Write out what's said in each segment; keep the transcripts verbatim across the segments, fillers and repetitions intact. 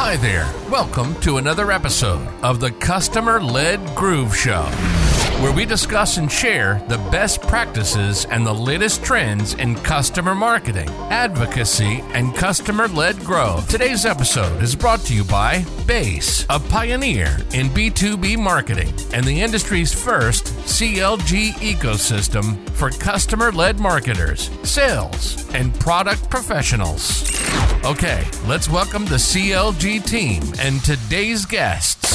Hi there. Welcome to another episode of the Customer-Led Groove Show, where we discuss and share the best practices and the latest trends in customer marketing, advocacy, and customer-led growth. Today's episode is brought to you by Base, a pioneer in B two B marketing and the industry's first C L G ecosystem for customer-led marketers, sales, and product professionals. Okay, let's welcome the C L G team and today's guests.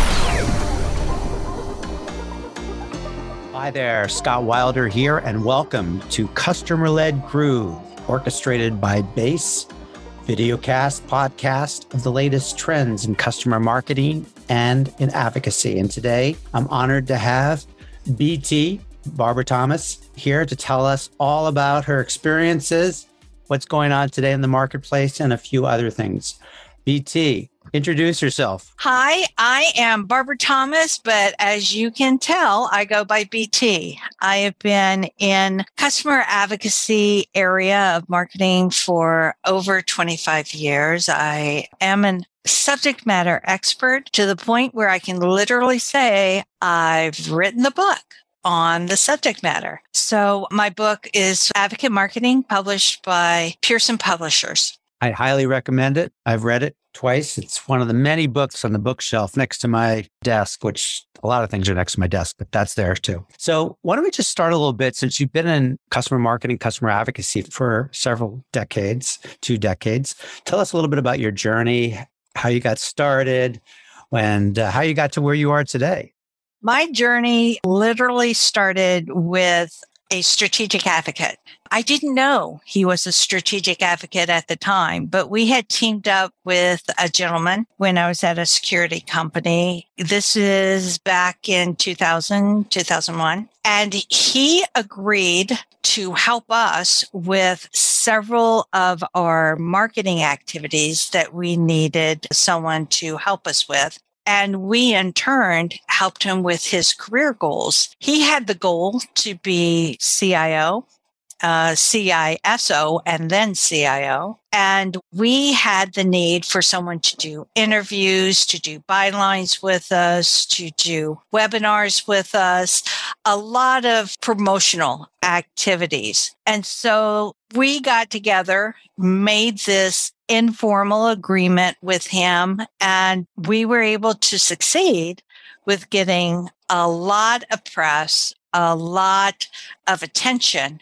Hi there, Scott Wilder here, and welcome to Customer-Led Groove, orchestrated by Base, videocast, podcast of the latest trends in customer marketing and in advocacy. And today, I'm honored to have B T, Barbara Thomas, here to tell us all about her experiences, what's going on today in the marketplace, and a few other things. B T, introduce yourself. Hi, I am Barbara Thomas, but as you can tell, I go by B T. I have been in customer advocacy area of marketing for over twenty-five years. I am an subject matter expert to the point where I can literally say I've written the book on the subject matter. So my book is Advocate Marketing, published by Pearson Publishers. I highly recommend it. I've read it twice. It's one of the many books on the bookshelf next to my desk, which a lot of things are next to my desk, but that's there too. So why don't we just start a little bit, since you've been in customer marketing, customer advocacy for several decades, two decades. Tell us a little bit about your journey, how you got started, and uh, how you got to where you are today. My journey literally started with a strategic advocate. I didn't know he was a strategic advocate at the time, but we had teamed up with a gentleman when I was at a security company. This is back in two thousand, two thousand one. And he agreed to help us with several of our marketing activities that we needed someone to help us with. And we, in turn, helped him with his career goals. He had the goal to be C I O, uh, C I S O, and then C I O. And we had the need for someone to do interviews, to do bylines with us, to do webinars with us, a lot of promotional activities. And so we got together, made this informal agreement with him, and we were able to succeed with getting a lot of press, a lot of attention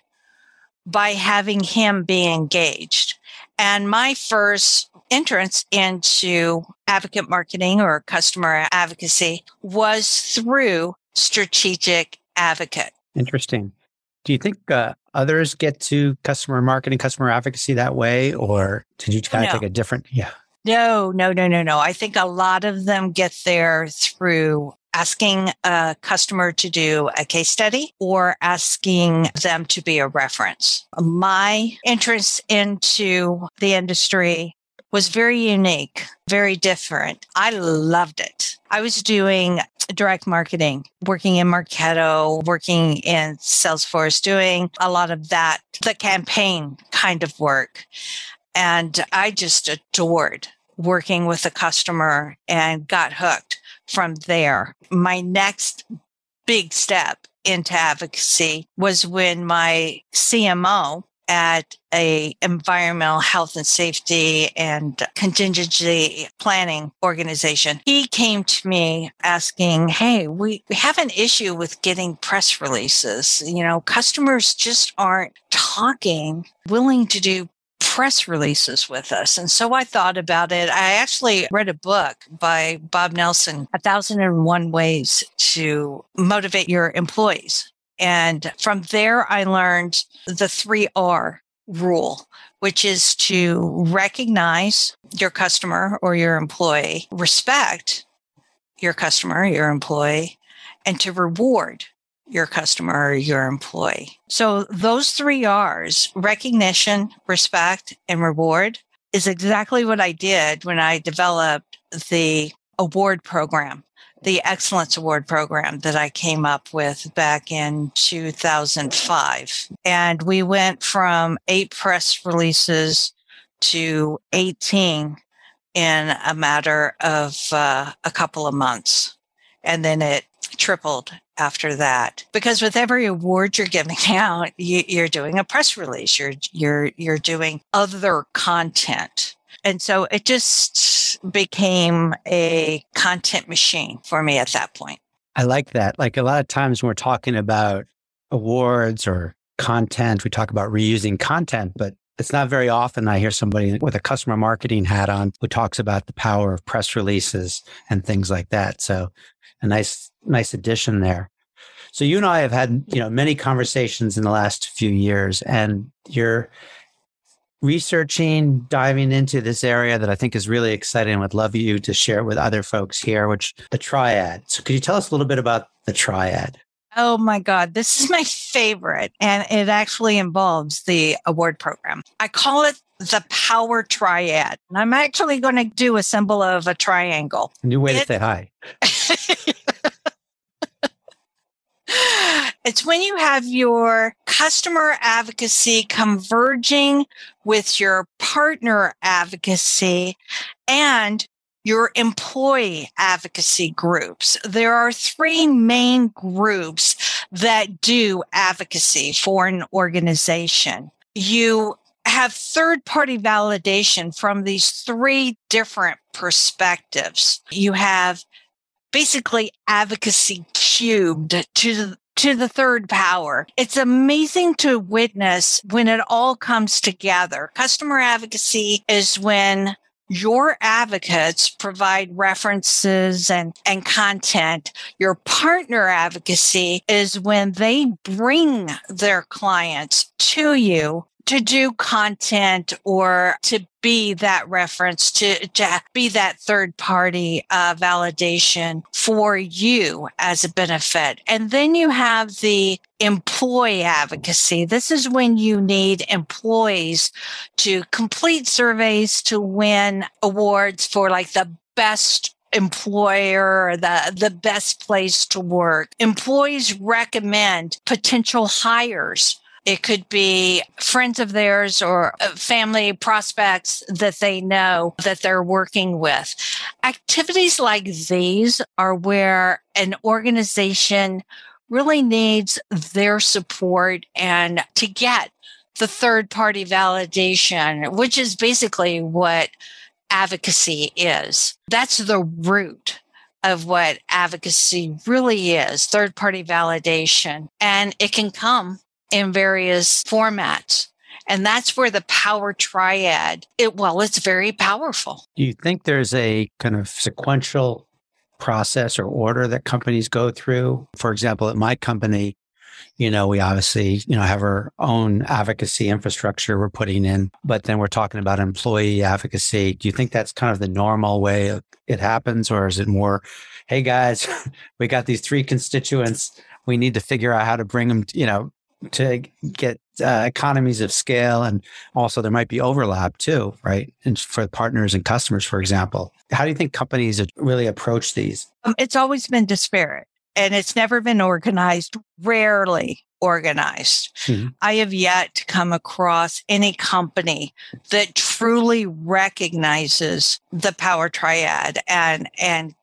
by having him be engaged. And my first entrance into advocate marketing or customer advocacy was through strategic advocate. Interesting. Do you think uh, others get to customer marketing, customer advocacy that way, or did you kind of No. take a different? Yeah. No, no, no, no, no. I think a lot of them get there through asking a customer to do a case study or asking them to be a reference. My entrance into the industry was very unique, very different. I loved it. I was doing direct marketing, working in Marketo, working in Salesforce, doing a lot of that, the campaign kind of work. And I just adored working with a customer and got hooked from there. My next big step into advocacy was when my C M O at a environmental health and safety and contingency planning organization, he came to me asking, hey, we, we have an issue with getting press releases. You know, customers just aren't talking, willing to do press releases with us. And so I thought about it. I actually read a book by Bob Nelson, A Thousand and One Ways to Motivate Your Employees. And from there, I learned the three R rule, which is to recognize your customer or your employee, respect your customer, your employee, and to reward your customer or your employee. So those three R's, recognition, respect, and reward, is exactly what I did when I developed the award program, the Excellence Award program that I came up with back in two thousand five. And we went from eight press releases to eighteen in a matter of uh, a couple of months. And then it tripled after that. Because with every award you're giving out, you, you're doing a press release, you're, you're, you're doing other content. And so it just became a content machine for me at that point. I like that. Like a lot of times when we're talking about awards or content, we talk about reusing content, but it's not very often I hear somebody with a customer marketing hat on who talks about the power of press releases and things like that. So a nice, nice addition there. So you and I have had, you know, many conversations in the last few years, and you're researching, diving into this area that I think is really exciting. I would love you to share it with other folks here, which the triad. So could you tell us a little bit about the triad? Oh my God, this is my favorite. And it actually involves the award program. I call it the power triad. And I'm actually going to do a symbol of a triangle. New way it, to say hi. It's when you have your customer advocacy converging with your partner advocacy and your employee advocacy groups. There are three main groups that do advocacy for an organization. You have third-party validation from these three different perspectives. You have basically advocacy cubed to the to the third power. It's amazing to witness when it all comes together. Customer advocacy is when your advocates provide references and, and content. Your partner advocacy is when they bring their clients to you to do content or to be that reference, to, to be that third party uh, validation for you as a benefit. And then you have the employee advocacy. This is when you need employees to complete surveys to win awards for like the best employer or the, the best place to work. Employees recommend potential hires. It could be friends of theirs or family prospects that they know that they're working with. Activities like these are where an organization really needs their support and to get the third-party validation, which is basically what advocacy is. That's the root of what advocacy really is, third-party validation. And it can come in various formats. And that's where the power triad, it, well, it's very powerful. Do you think there's a kind of sequential process or order that companies go through? For example, at my company, you know, we obviously, you know, have our own advocacy infrastructure we're putting in, but then we're talking about employee advocacy. Do you think that's kind of the normal way it happens? Or is it more, hey guys, we got these three constituents. We need to figure out how to bring them, you know, to get uh, economies of scale. And also there might be overlap too, right? And for partners and customers, for example. How do you think companies really approach these? Um, it's always been disparate and it's never been organized, rarely organized. Mm-hmm. I have yet to come across any company that truly recognizes the power triad and, and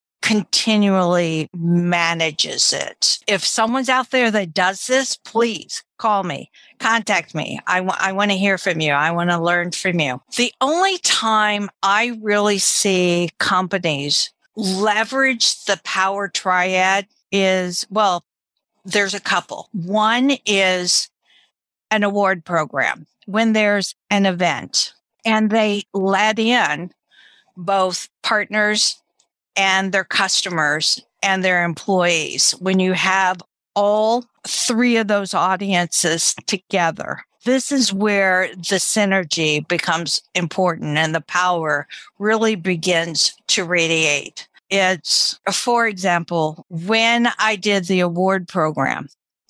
continually manages it. If someone's out there that does this, please call me, contact me. I, w- I want to hear from you. I want to learn from you. The only time I really see companies leverage the power triad is, well, there's a couple. One is an award program. When there's an event and they let in both partners and their customers and their employees, when you have all three of those audiences together, this is where the synergy becomes important and the power really begins to radiate. It's, for example, when I did the award program,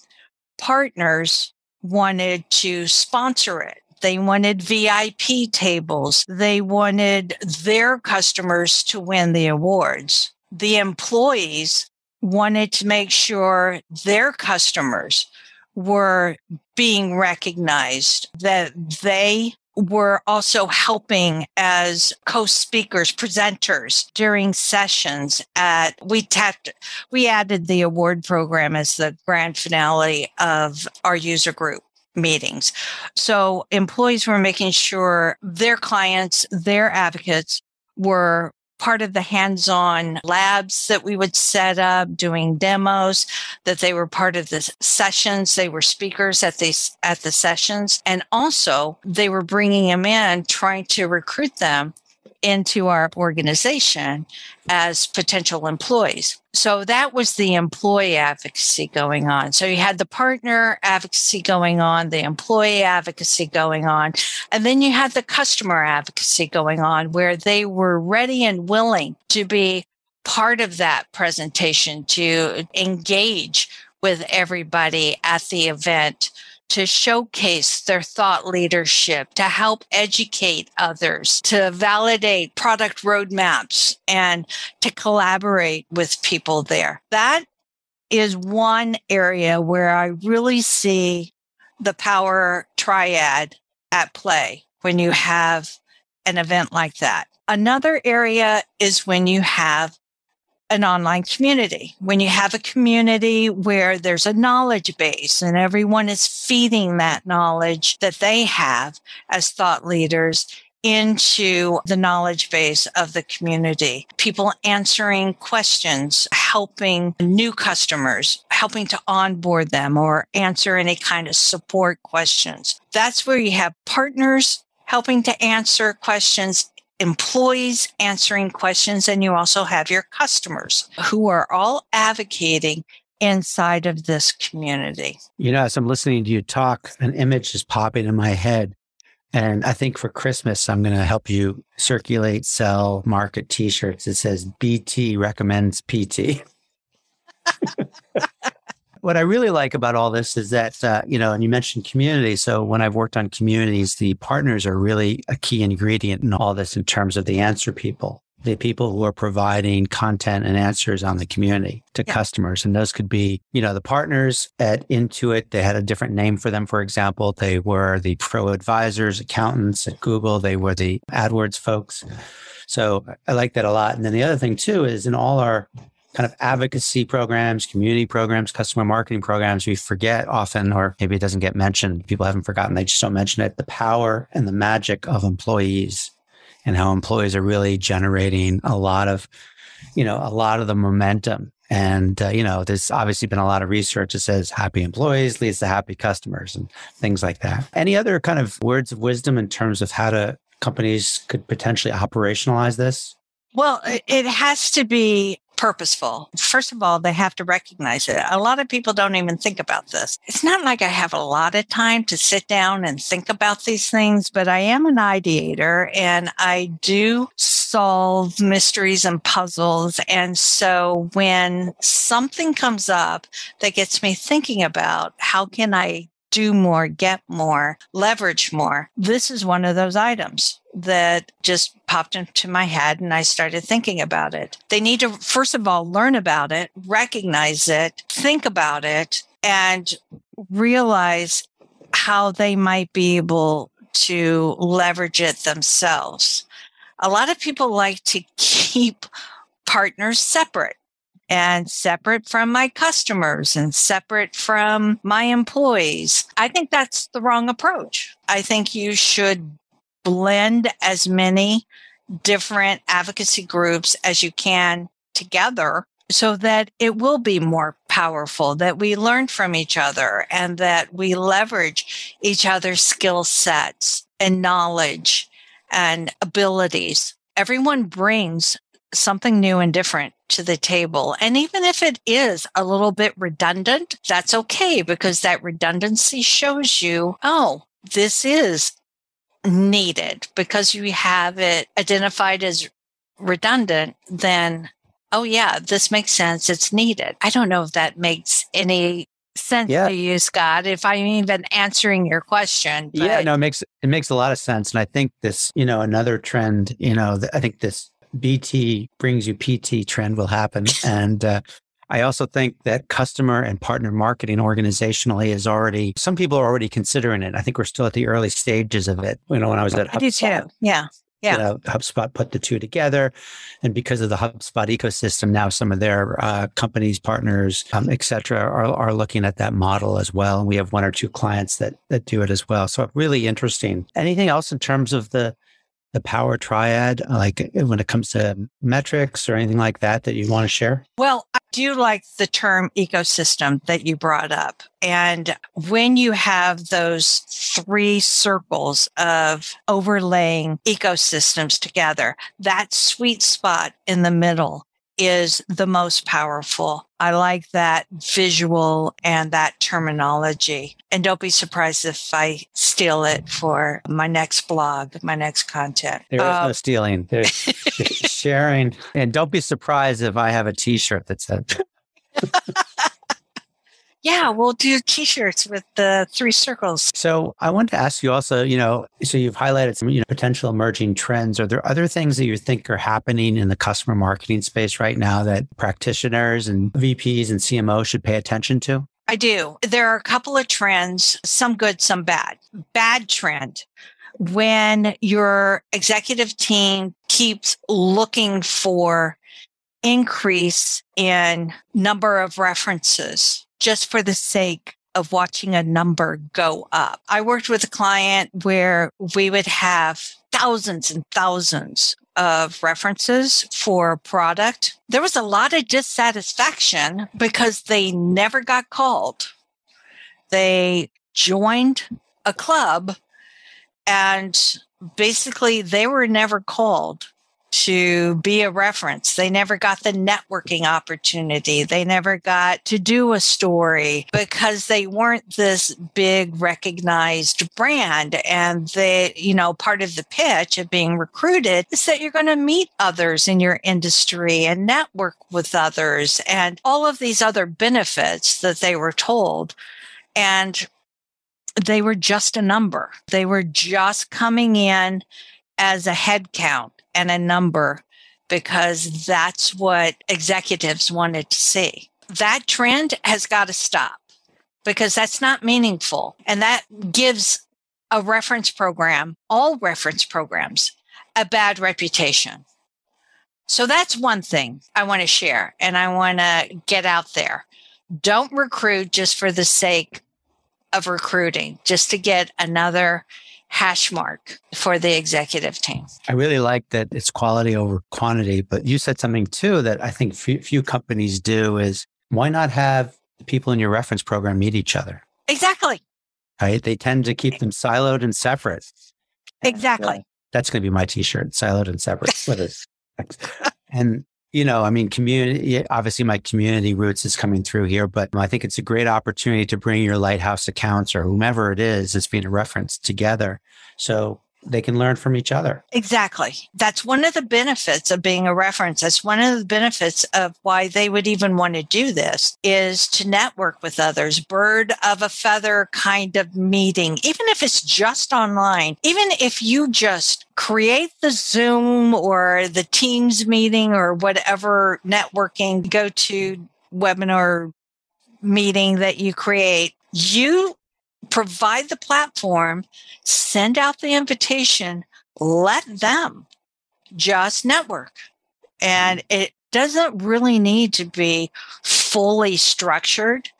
partners wanted to sponsor it. They wanted V I P tables. They wanted their customers to win the awards. The employees wanted to make sure their customers were being recognized, that they were also helping as co-speakers, presenters during sessions at, we tapped, we added the award program as the grand finale of our user group meetings. So employees were making sure their clients, their advocates were part of the hands-on labs that we would set up, doing demos, that they were part of the sessions. They were speakers at these, at the sessions. And also they were bringing them in, trying to recruit them into our organization as potential employees. So that was the employee advocacy going on. So you had the partner advocacy going on, the employee advocacy going on, and then you had the customer advocacy going on, where they were ready and willing to be part of that presentation, to engage with everybody at the event, to showcase their thought leadership, to help educate others, to validate product roadmaps, and to collaborate with people there. That is one area where I really see the power triad at play when you have an event like that. Another area is when you have an online community, when you have a community where there's a knowledge base and everyone is feeding that knowledge that they have as thought leaders into the knowledge base of the community. People answering questions, helping new customers, helping to onboard them or answer any kind of support questions. That's where you have partners helping to answer questions, employees answering questions, and you also have your customers who are all advocating inside of this community. You know, as I'm listening to you talk, an image is popping in my head. And I think for Christmas, I'm going to help you circulate, sell, market t-shirts. It says B T recommends P T. What I really like about all this is that, uh, you know, and you mentioned community. So when I've worked on communities, the partners are really a key ingredient in all this in terms of the answer people, the people who are providing content and answers on the community to yeah. customers. And those could be, you know, the partners at Intuit. They had a different name for them. For example, they were the pro advisors, accountants at Google. They were the AdWords folks. So I like that a lot. And then the other thing too is in all our kind of advocacy programs, community programs, customer marketing programs, we forget often, or maybe it doesn't get mentioned. People haven't forgotten. They just don't mention it. The power and the magic of employees and how employees are really generating a lot of, you know, a lot of the momentum. And, uh, you know, there's obviously been a lot of research that says happy employees leads to happy customers and things like that. Any other kind of words of wisdom in terms of how to companies could potentially operationalize this? Well, it has to be purposeful. First of all, they have to recognize it. A lot of people don't even think about this. It's not like I have a lot of time to sit down and think about these things, but I am an ideator and I do solve mysteries and puzzles. And so when something comes up that gets me thinking about how can I do more, get more, leverage more, this is one of those items that just popped into my head and I started thinking about it. They need to, first of all, learn about it, recognize it, think about it, and realize how they might be able to leverage it themselves. A lot of people like to keep partners separate. And separate from my customers and separate from my employees. I think that's the wrong approach. I think you should blend as many different advocacy groups as you can together so that it will be more powerful, that we learn from each other and that we leverage each other's skill sets and knowledge and abilities. Everyone brings something new and different to the table. And even if it is a little bit redundant, that's okay because that redundancy shows you, oh, this is needed because you have it identified as redundant, then, oh yeah, this makes sense. It's needed. I don't know if that makes any sense yeah. to you, Scott, if I'm even answering your question. But... Yeah, no, it makes, it makes a lot of sense. And I think this, you know, another trend, you know, I think this B T brings you P T trend will happen. And uh, I also think that customer and partner marketing organizationally is already, some people are already considering it. I think we're still at the early stages of it. You know, when I was at HubSpot, I do too. Yeah. Yeah. You know, HubSpot put the two together. And because of the HubSpot ecosystem, now some of their uh, companies, partners, um, et cetera, are, are looking at that model as well. And we have one or two clients that that do it as well. So really interesting. Anything else in terms of the the power triad, like when it comes to metrics or anything like that, that you want to share? Well, I do like the term ecosystem that you brought up. And when you have those three circles of overlaying ecosystems together, that sweet spot in the middle is the most powerful. I like that visual and that terminology. And don't be surprised if I steal it for my next blog, my next content. There is uh, no stealing. There's sharing. And don't be surprised if I have a t-shirt that says... Yeah, we'll do t-shirts with the three circles. So I wanted to ask you also, you know, so you've highlighted some, you know, potential emerging trends. Are there other things that you think are happening in the customer marketing space right now that practitioners and V Ps and C M Os should pay attention to? I do. There are a couple of trends, some good, some bad. Bad trend. When your executive team keeps looking for increase in number of references, just for the sake of watching a number go up. I worked with a client where we would have thousands and thousands of references for a product. There was a lot of dissatisfaction because they never got called. They joined a club and basically they were never called to be a reference. They never got the networking opportunity. They never got to do a story because they weren't this big recognized brand. And they, you know, part of the pitch of being recruited is that you're going to meet others in your industry and network with others and all of these other benefits that they were told. And they were just a number. They were just coming in as a head count and a number because that's what executives wanted to see. That trend has got to stop because that's not meaningful. And that gives a reference program, all reference programs, a bad reputation. So that's one thing I want to share and I want to get out there. Don't recruit just for the sake of recruiting, just to get another hash mark for the executive team. I really like that it's quality over quantity, but you said something too that I think few, few companies do is why not have the people in your reference program meet each other? Exactly. Right? They tend to keep them siloed and separate. Exactly. And, uh, that's going to be my t-shirt, siloed and separate. With it. And you know, I mean, community, obviously my community roots is coming through here, but I think it's a great opportunity to bring your lighthouse accounts or whomever it is that's being referenced together so they can learn from each other. Exactly. That's one of the benefits of being a reference. That's one of the benefits of why they would even want to do this is to network with others, bird of a feather kind of meeting, even if it's just online, even if you just create the Zoom or the Teams meeting or whatever networking go to webinar meeting that you create, you provide the platform, send out the invitation, let them just network. And it doesn't really need to be fully structured,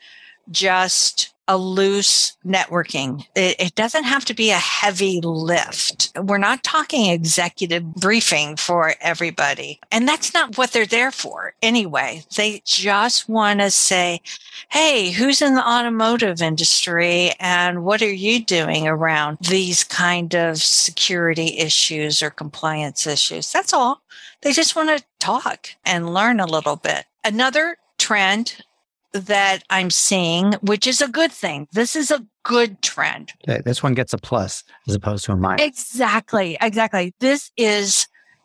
just a loose networking. It, it doesn't have to be a heavy lift. We're not talking executive briefing for everybody. And that's not what they're there for anyway. They just want to say, hey, who's in the automotive industry and what are you doing around these kind of security issues or compliance issues? That's all. They just want to talk and learn a little bit. Another trend that I'm seeing, which is a good thing. This is a good trend. Okay, this one gets a plus as opposed to a minus. Exactly. Exactly. This is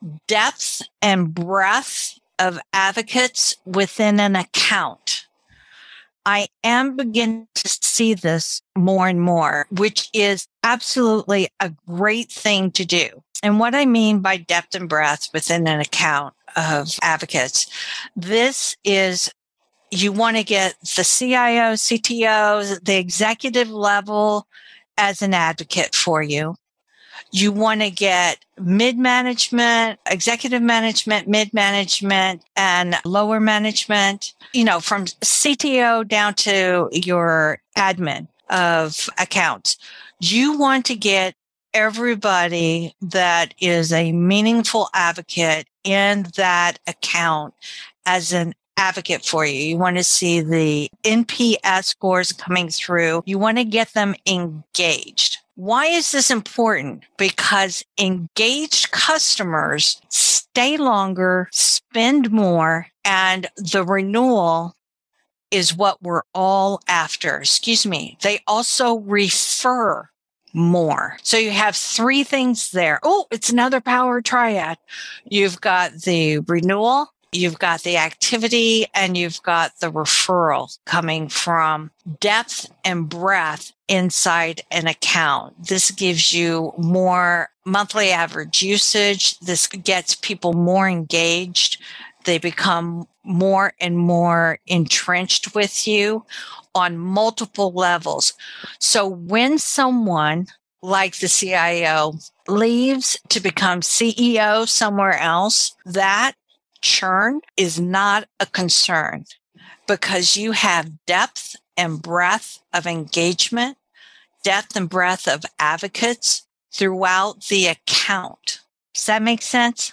depth and breadth of advocates within an account. I am beginning to see this more and more, which is absolutely a great thing to do. And what I mean by depth and breadth within an account of advocates, this is You want to get the C I O, C T O, the executive level as an advocate for you. You want to get mid-management, executive management, mid-management, and lower management, you know, from C T O down to your admin of accounts. You want to get everybody that is a meaningful advocate in that account as an advocate for you. You want to see the N P S scores coming through. You want to get them engaged. Why is this important? Because engaged customers stay longer, spend more, and the renewal is what we're all after. Excuse me. They also refer more. So you have three things there. Oh, it's another power triad. You've got the renewal, you've got the activity, and you've got the referral coming from depth and breadth inside an account. This gives you more monthly average usage. This gets people more engaged. They become more and more entrenched with you on multiple levels. So when someone like the C I O leaves to become C E O somewhere else, that churn is not a concern because you have depth and breadth of engagement, depth and breadth of advocates throughout the account. Does that make sense?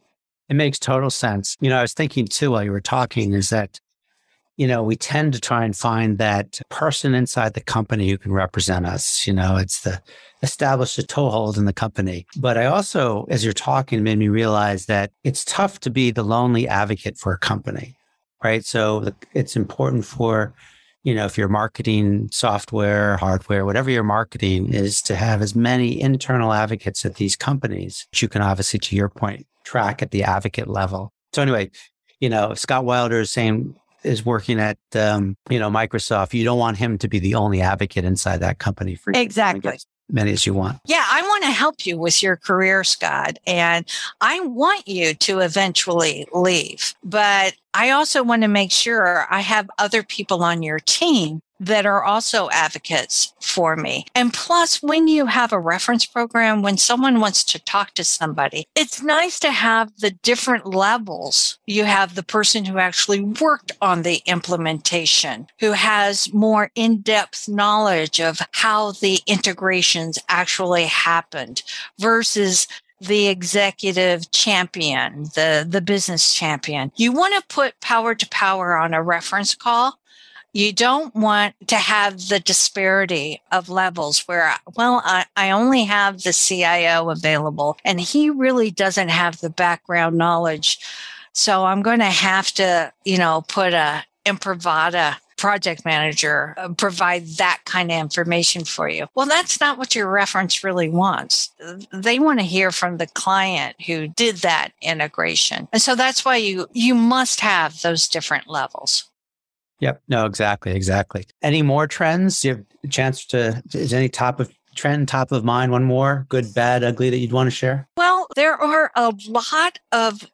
It makes total sense. You know, I was thinking too while you were talking is that, you know, we tend to try and find that person inside the company who can represent us. You know, it's the establish a toehold in the company. But I also, as you're talking, made me realize that it's tough to be the lonely advocate for a company, right? So the, it's important for, you know, if you're marketing software, hardware, whatever you're marketing, is to have as many internal advocates at these companies, which you can obviously, to your point, track at the advocate level. So anyway, you know, Scott Wilder is saying, is working at, um, you know, Microsoft. You don't want him to be the only advocate inside that company for exactly as many as you want. Yeah, I want to help you with your career, Scott, and I want you to eventually leave. But I also want to make sure I have other people on your team that are also advocates for me. And plus, when you have a reference program, when someone wants to talk to somebody, it's nice to have the different levels. You have the person who actually worked on the implementation, who has more in-depth knowledge of how the integrations actually happened versus the executive champion, the, the business champion. You want to put power to power on a reference call. You don't want to have the disparity of levels where, well, I, I only have the C I O available and he really doesn't have the background knowledge. So I'm going to have to, you know, put a Imprivata project manager, uh, provide that kind of information for you. Well, that's not what your reference really wants. They want to hear from the client who did that integration. And so that's why you, you must have those different levels. Yep. No, exactly. Exactly. Any more trends? Do you have a chance to, is any top of trend top of mind? One more, good, bad, ugly that you'd want to share? Well, there are a lot of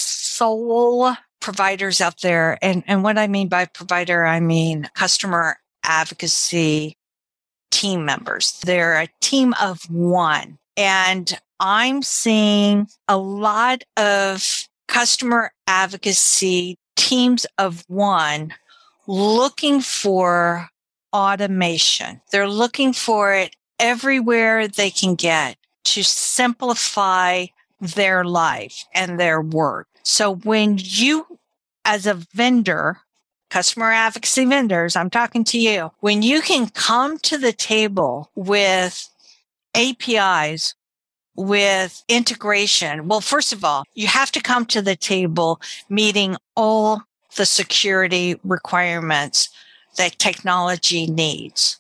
sole providers out there. And, and what I mean by provider, I mean customer advocacy team members. They're a team of one. And I'm seeing a lot of customer advocacy teams of one looking for automation. They're looking for it everywhere they can get to simplify their life and their work. So when you, as a vendor, customer advocacy vendors, I'm talking to you, when you can come to the table with A P Is, with integration, well, first of all, you have to come to the table meeting all the security requirements that technology needs.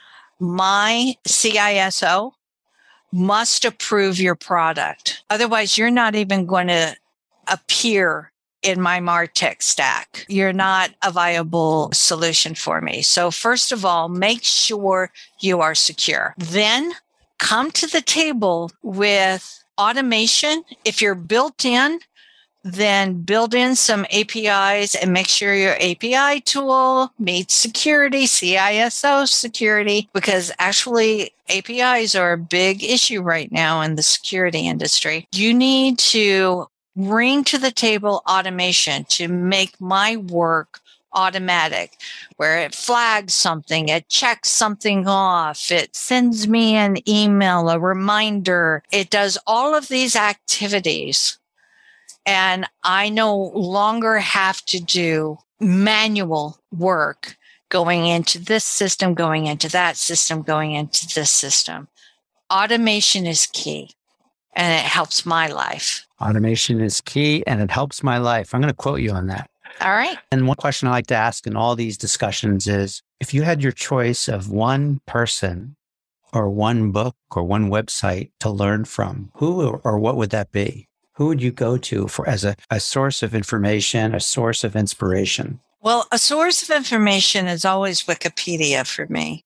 My C I S O must approve your product. Otherwise, you're not even going to appear in my MarTech stack. You're not a viable solution for me. So first of all, make sure you are secure. Then come to the table with automation. If you're built in, then build in some A P Is and make sure your A P I tool meets security, C I S O security, because actually A P Is are a big issue right now in the security industry. You need to bring to the table automation to make my work automatic, where it flags something, it checks something off, it sends me an email, a reminder. It does all of these activities. And I no longer have to do manual work going into this system, going into that system, going into this system. Automation is key, and it helps my life. Automation is key, and it helps my life. I'm going to quote you on that. All right. And one question I like to ask in all these discussions is, if you had your choice of one person or one book or one website to learn from, who or what would that be? Who would you go to for as a, a source of information, a source of inspiration? Well, a source of information is always Wikipedia for me.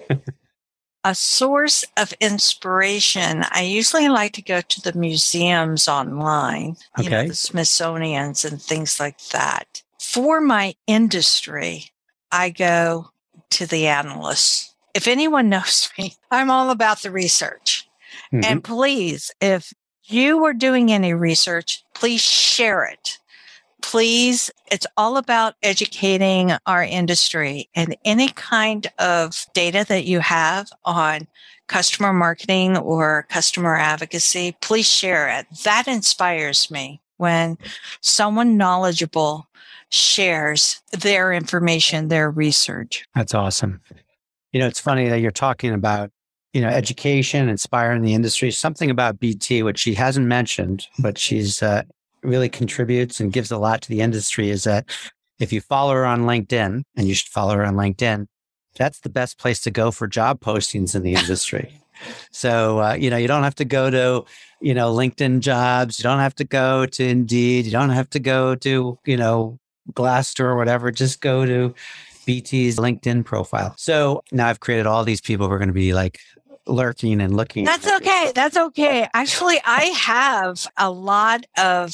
A source of inspiration, I usually like to go to the museums online, you Okay. know, the Smithsonian's and things like that. For my industry, I go to the analysts. If anyone knows me, I'm all about the research. Mm-hmm. And please, if you are doing any research, please share it. Please, it's all about educating our industry, and any kind of data that you have on customer marketing or customer advocacy, please share it. That inspires me when someone knowledgeable shares their information, their research. That's awesome. You know, it's funny that you're talking about, you know, education, inspiring the industry, something about B T, which she hasn't mentioned, but she's uh, really contributes and gives a lot to the industry, is that if you follow her on LinkedIn, and you should follow her on LinkedIn, that's the best place to go for job postings in the industry. So, uh, you know, you don't have to go to, you know, LinkedIn Jobs. You don't have to go to Indeed. You don't have to go to, you know, Glassdoor or whatever. Just go to B T's LinkedIn profile. So now I've created all these people who are going to be like lurking and looking. That's okay. That's okay. Actually, I have a lot of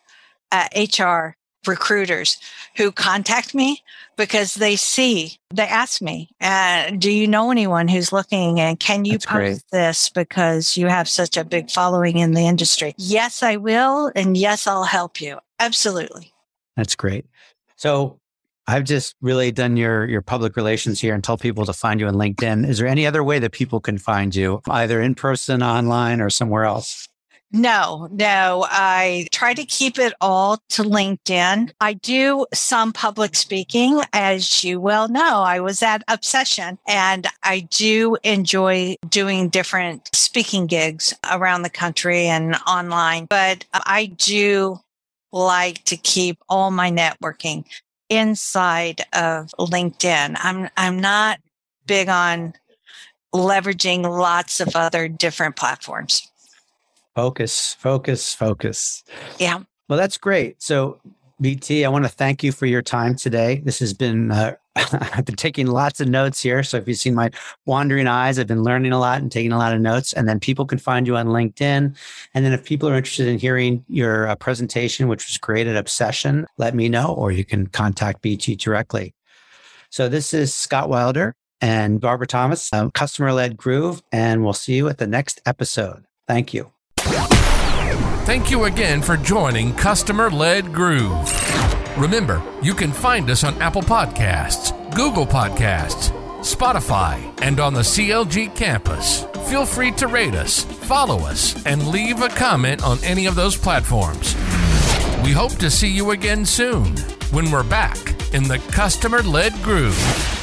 uh, H R recruiters who contact me because they see, they ask me, uh, do you know anyone who's looking, and can you That's post great. this because you have such a big following in the industry? Yes, I will. And yes, I'll help you. Absolutely. That's great. So I've just really done your, your public relations here and told people to find you on LinkedIn. Is there any other way that people can find you, either in person, online, or somewhere else? No, no. I try to keep it all to LinkedIn. I do some public speaking, as you well know. I was at Obsession, and I do enjoy doing different speaking gigs around the country and online. But I do like to keep all my networking inside of LinkedIn. I'm I'm not big on leveraging lots of other different platforms. Focus, focus, focus. Yeah. Well, that's great. So B T, I want to thank you for your time today. This has been, uh, I've been taking lots of notes here. So if you've seen my wandering eyes, I've been learning a lot and taking a lot of notes. And then people can find you on LinkedIn. And then if people are interested in hearing your uh, presentation, which was great at Obsession, let me know, or you can contact B T directly. So this is Scott Wilder and Barbara Thomas, um, Customer-Led Groove, and we'll see you at the next episode. Thank you. Thank you again for joining Customer-Led Groove. Remember, you can find us on Apple Podcasts, Google Podcasts, Spotify, and on the C L G campus. Feel free to rate us, follow us, and leave a comment on any of those platforms. We hope to see you again soon when we're back in the Customer-Led Groove.